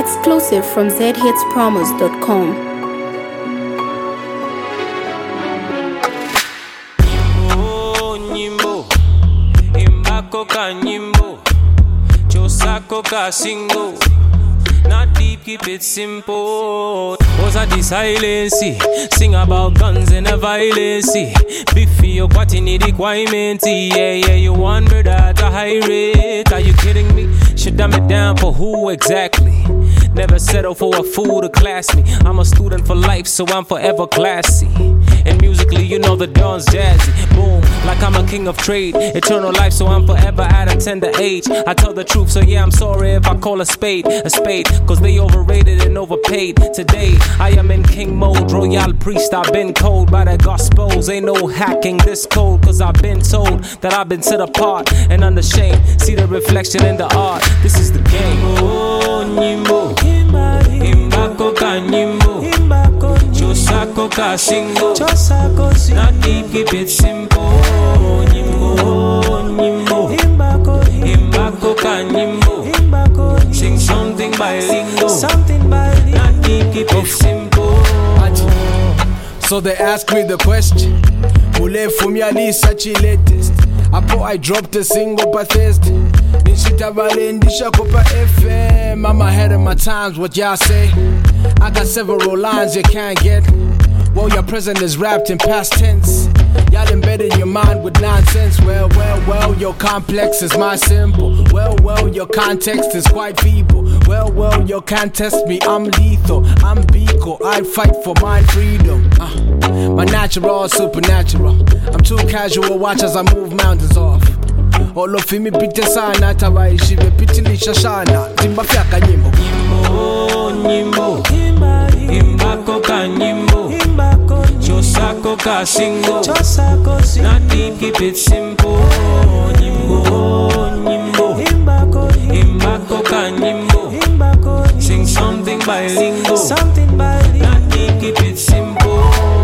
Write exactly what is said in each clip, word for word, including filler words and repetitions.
Exclusive from z hits promos dot com. Nyimbo, imbako ka nyimbo, chosako ka singo. Not deep, keep it simple. What's at the silence? Sing about guns and the violence. Biffy, your party need requirement. Yeah, yeah, you want murder at a high rate. Are you kidding me? Should dumb it down for who exactly? Never settle for a fool to class me. I'm a student for life, so I'm forever classy. And musically, you know the dawn's jazzy. Boom, like I'm a king of trade. Eternal life, so I'm forever at a tender age. I tell the truth, so yeah, I'm sorry if I call a spade a spade. Cause they overrated and overpaid. Today, I am in king mode. Royal priest, I've been cold by the gospels. Ain't no hacking this code. Cause I've been told that I've been set apart and unashamed. See the reflection in the art. This is the game. Oh, Nyimbo, Imbako ka nyimbo, Chosako ka singo. Not deep, keep it simple. Nyimbo, Nyimbo, Imbako ka nyimbo. Sing something bilingual. Not deep, keep it simple. So they ask me the question, Ule Fumiali Sachi latest. I thought I dropped a single by Thursday. Nishita Valendisha Copa F M. I'm ahead of my times, what y'all say? I got several lines you can't get. Well, your present is wrapped in past tense. Y'all embedded your mind with nonsense. Well, well, well, your complex is my symbol. Well, well, your context is quite feeble. Well, well, you can't test me, I'm lethal. I'm Biko, I fight for my freedom. uh, My natural, supernatural. I'm too casual, watch as I move mountains off. All of me pite sana, tawai shive pitili shashana. Timba fiaka nyimbo. Nyimbo, nyimbo, imbako ka nyimbo, chosako ka singo. Not deep, keep it simple. Nyimbo, nyimbo, imbako ka nyimbo. Sing something bilingual. Not deep, keep it simple.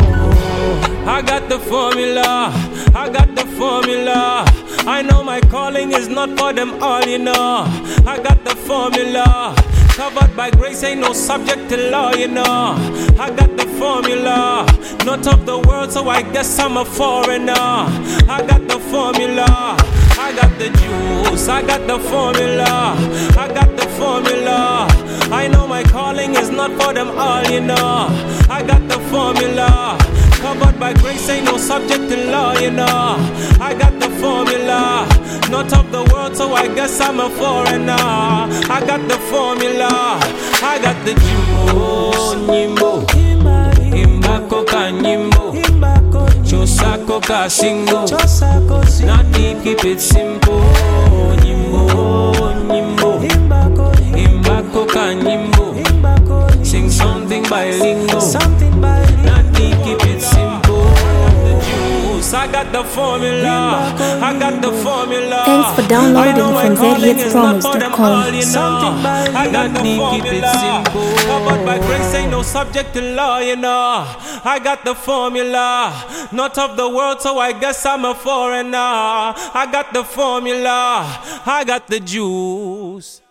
I got the formula, I got the formula. I know my calling is not for them all, you know. I got the formula. Covered by grace, ain't no subject to law, you know. I got the formula. Not of the world, so I guess I'm a foreigner. I got the formula. I got the juice. I got the formula. I got the formula. I know my calling is not for them all, you know. I got the formula. Covered by grace, ain't no subject to law, you know. I got the formula. Not of the world, so I guess I'm a foreigner. I got the formula. I got the juice. Nyimbo, imbako ka nyimbo, chosako ka singo. Not deep, keep it simple. Nyimbo, nyimbo, imbako ka nyimbo. Sing something bilingual. Not deep, keep it simple. I got the formula. I got the formula. Thanks for downloading from z hits promos dot com. I got the formula. Covered by grace, ain't no subject to law, you know. I got the formula. Not of the world, so I guess I'm a foreigner. I got the formula. I got the juice.